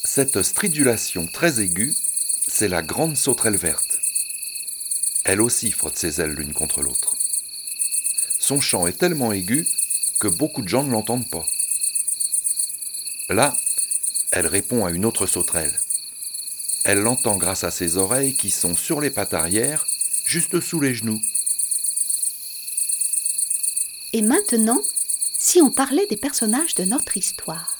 Cette stridulation très aiguë, c'est la grande sauterelle verte. Elle aussi frotte ses ailes l'une contre l'autre. Son chant est tellement aigu que beaucoup de gens ne l'entendent pas. Là, elle répond à une autre sauterelle. Elle l'entend grâce à ses oreilles qui sont sur les pattes arrière, juste sous les genoux. Et maintenant, si on parlait des personnages de notre histoire?